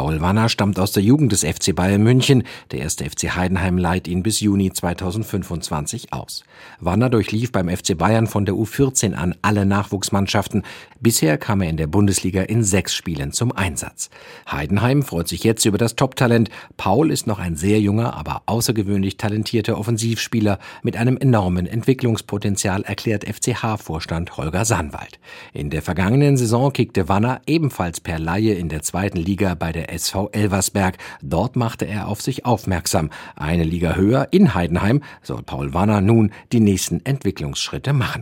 Paul Wanner stammt aus der Jugend des FC Bayern München. Der erste FC Heidenheim leiht ihn bis Juni 2025 aus. Wanner durchlief beim FC Bayern von der U14 an alle Nachwuchsmannschaften. Bisher kam er in der Bundesliga in 6 Spielen zum Einsatz. Heidenheim freut sich jetzt über das Top-Talent. Paul ist noch ein sehr junger, aber außergewöhnlich talentierter Offensivspieler mit einem enormen Entwicklungspotenzial, erklärt FCH-Vorstand Holger Sannwald. In der vergangenen Saison kickte Wanner ebenfalls per Leihe in der 2. Liga bei der SV Elversberg. Dort machte er auf sich aufmerksam. Eine Liga höher, in Heidenheim, soll Paul Wanner nun die nächsten Entwicklungsschritte machen.